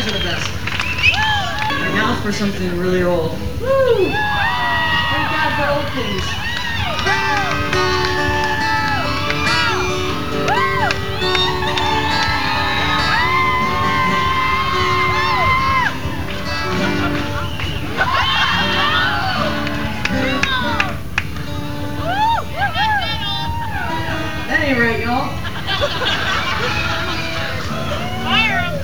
are the best. Right now for something really old. Woo! Thank God for old things. That ain't right, y'all. Fire 'em.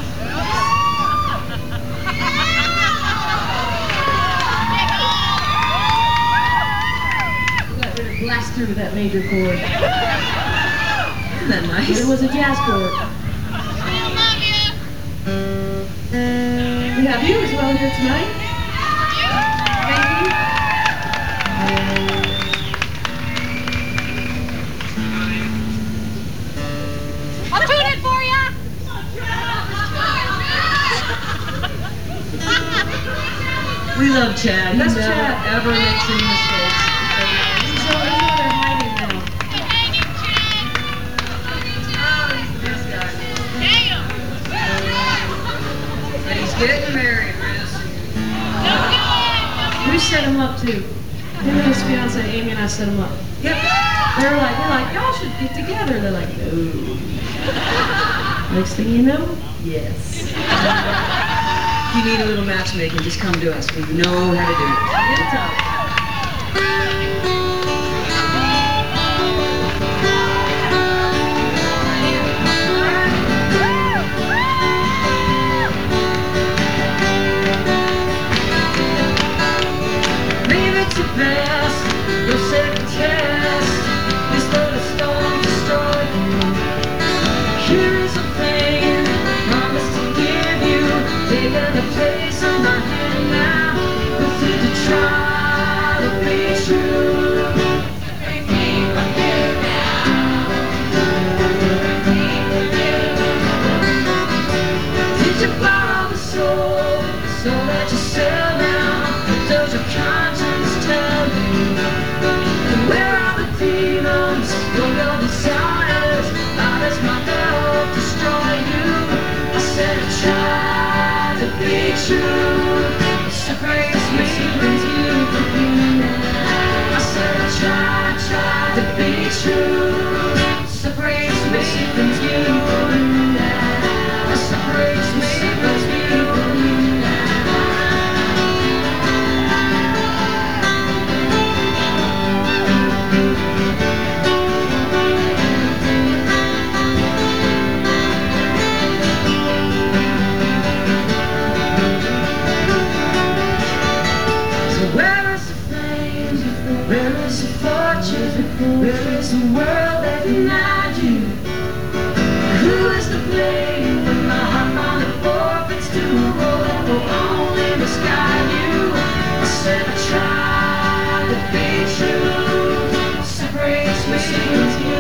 Blast through that major chord. Isn't that nice? But it was a jazz chord. We have you as well here tonight. Thank you. I'll tune it for ya. We love Chad. He That's never Chad. ever makes any mistakes. So you know they're hiding now. Oh, he's the best guy. Damn. But he's getting married, Riz. We set him up too. Him and his fiance Amy and I set him up. Yep. We're like, y'all should get together. They're like, no. Next thing you know, yes. If you need a little matchmaking, just come to us. We know how to do it. Anytime. Leave it to best. Your second test is that a storm destroy you. Here is a thing promise to give you. Taking the place of my hand now. With it to try to be true. Did you borrow the soul that you sell now? Does your conscience tell you? And where are the demons for your desires? How does my love destroy you? I said I tried to be true. It separates me from you. I said I tried to be true. It separates me from you. It separates me from you. Where is the fame? Where is the fortune? Where is the world that denied you? Who is to blame when my heart finally forfeits to a road that will only misguide you? I said I tried to be true. Separates me from you.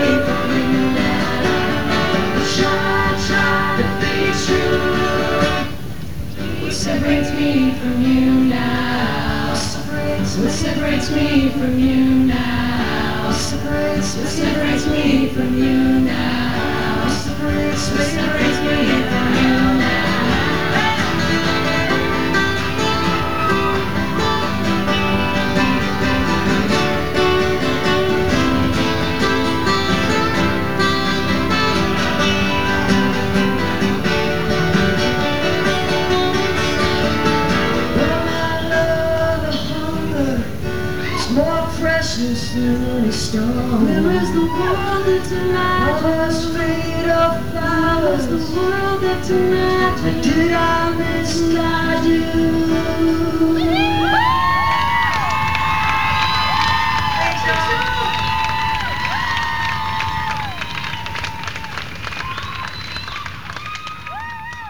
Tried to be true. What separates me from you now? What separates me from you now? What separates me from you now? What separates me from you now? Precious than any stone. Where is the world that tonight was made of flowers? The world that tonight did I misguide you?